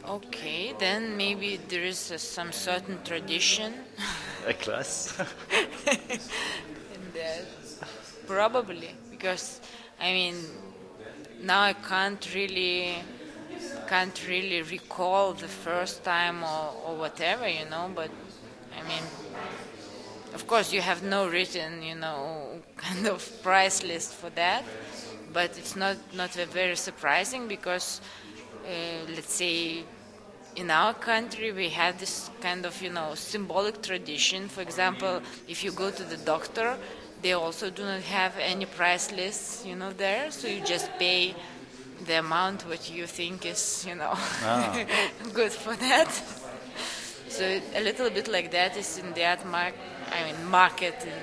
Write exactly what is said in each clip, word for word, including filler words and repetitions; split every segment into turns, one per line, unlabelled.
Okay, then maybe there is uh, some certain tradition
A class?
in that. Probably, because I mean, now I can't really can't really recall the first time or, or whatever, you know, but I mean, of course, you have no written, you know, kind of price list for that, but it's not not very surprising because, uh, let's say, in our country we have this kind of, you know, symbolic tradition. For example, if you go to the doctor, they also do not have any price lists, you know, there, so you just pay the amount what you think is, you know,
Ah.
good for that. So it, a little bit like that is in that mark, I mean market, in,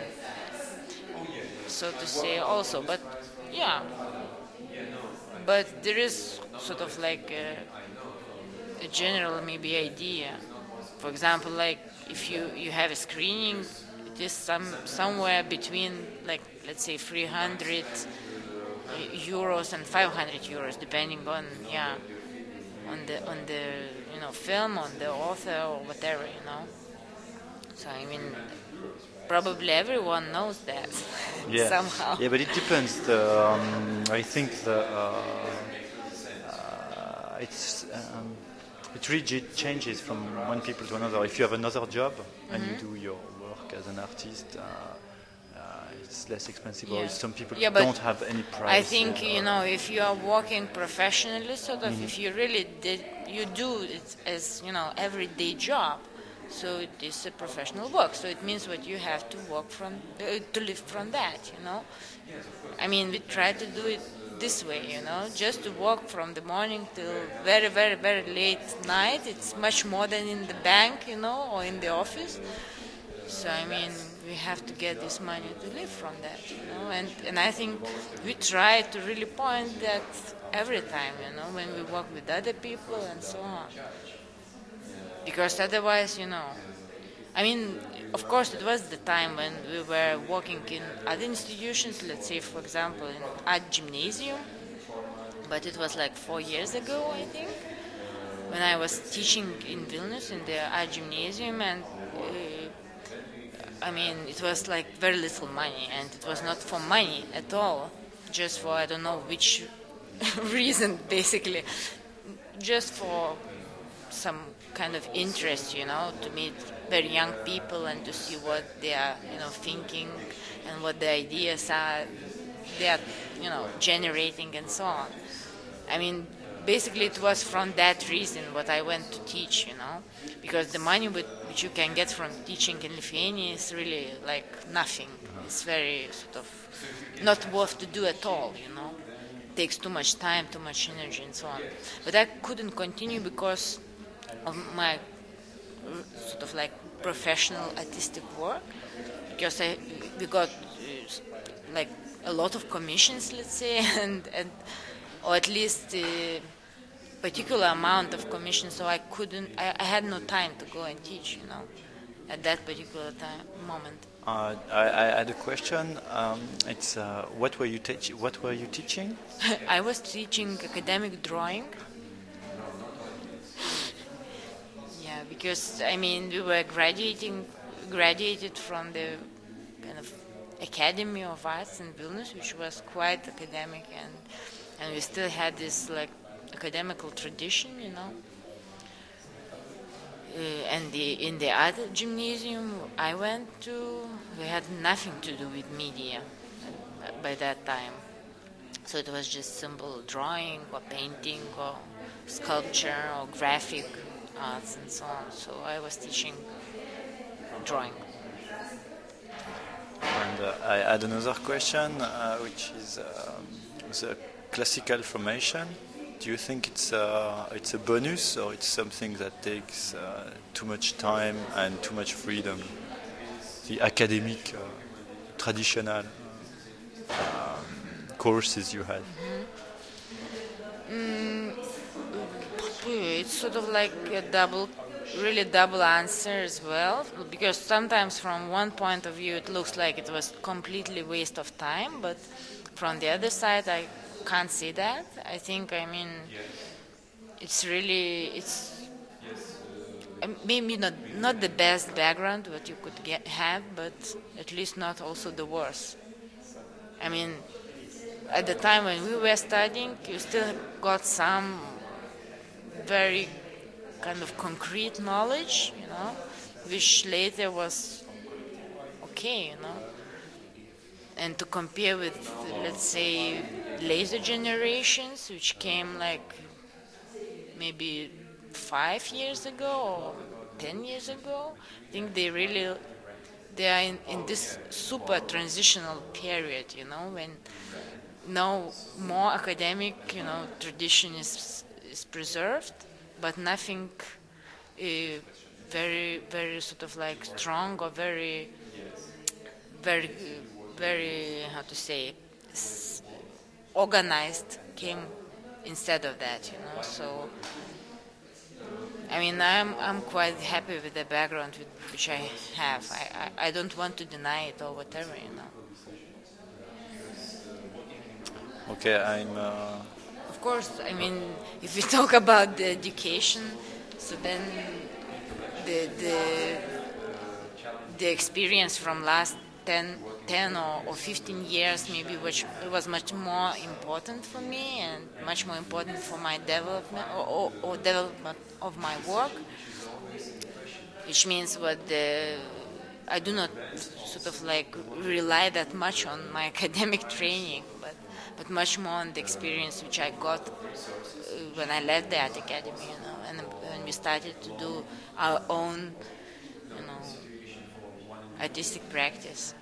so to say also. But yeah, but there is sort of like a, a general maybe idea. For example, like if you you have a screening, it is some somewhere between, like, let's say three hundred euros and five hundred euros, depending on, yeah, on the on the you know film, on the author or whatever, you know. So I mean, probably everyone knows that
Yeah,
somehow.
yeah, but it depends. The, um, I think the uh, uh, it's um, it really j- changes from one people to another. If you have another job and you do your work as an artist, uh, uh, it's less expensive. Or
Yeah.
some people
Yeah, but
don't have any price.
I think, you know, if you are working professionally, sort of, if you really did, you do it as, you know, everyday job. So it is a professional work. So it means what you have to work from, uh, to live from that, you know. I mean, we try to do it this way, you know, just to work from the morning till very, very, very late night. It's much more than in the bank, you know, or in the office. So I mean, we have to get this money to live from that, you know. And and I think we try to really point that every time, you know, when we work with other people and so on. Because otherwise, you know, I mean, of course, it was the time when we were working in other institutions. Let's say, for example, in art gymnasium, but it was like four years ago, I think, when I was teaching in Vilnius in the art gymnasium, and uh, I mean, it was like very little money, and it was not for money at all, just for I don't know which reason, basically, just for some kind of interest, you know, to meet very young people and to see what they are, you know, thinking and what the ideas are they are, you know, generating and so on. I mean, basically it was from that reason what I went to teach, you know, because the money with, which you can get from teaching in Lithuania is really like nothing. It's very sort of not worth to do at all, you know. It takes too much time, too much energy and so on. But I couldn't continue because of my sort of like professional artistic work, because I we got uh, like a lot of commissions, let's say, and and or at least a particular amount of commissions, so I couldn't I, I had no time to go and teach, you know, at that particular time moment.
Uh, I, I had a question. Um, it's uh, what were you teach- What were you teaching?
I was teaching academic drawing. Yeah, because I mean we were graduating, graduated from the kind of Academy of Arts in Vilnius, which was quite academic, and and we still had this like academical tradition, you know. Uh, and the in the other gymnasium I went to, we had nothing to do with media by that time. So it was just simple drawing or painting or sculpture or graphic arts and so on. So I was teaching drawing.
And uh, I had another question, uh, which is um, the classical formation. Do you think it's a, it's a bonus, or it's something that takes uh, too much time and too much freedom? The academic, uh, traditional um, courses you had.
Mm, it's sort of like a double, really double answer as well, because sometimes from one point of view it looks like it was completely waste of time, but from the other side I can't see that. I think, I mean, it's really it's uh, maybe not not the best background what you could get have, but at least not also the worst. I mean, at the time when we were studying, you still got some very kind of concrete knowledge, you know, which later was okay, you know. And to compare with, let's say, later generations, which came like maybe five years ago or ten years ago, I think they really they are in, in this super transitional period, you know, when now more academic, you know, tradition is is preserved, but nothing uh, very very sort of like strong or very very very how to say organized came instead of that, you know. So I mean, I'm I'm quite happy with the background with, which I have. I, I, I don't want to deny it or whatever, you know.
Okay, I'm. Uh,
Of course, I mean, if we talk about the education, so then the the the experience from last ten, ten or, or fifteen years maybe, which was much more important for me and much more important for my development or, or, or development of my work, which means what the I do not sort of like rely that much on my academic training, but but much more on the experience which I got uh, when I left the art academy, you know, and when we started to do our own, you know, artistic practice.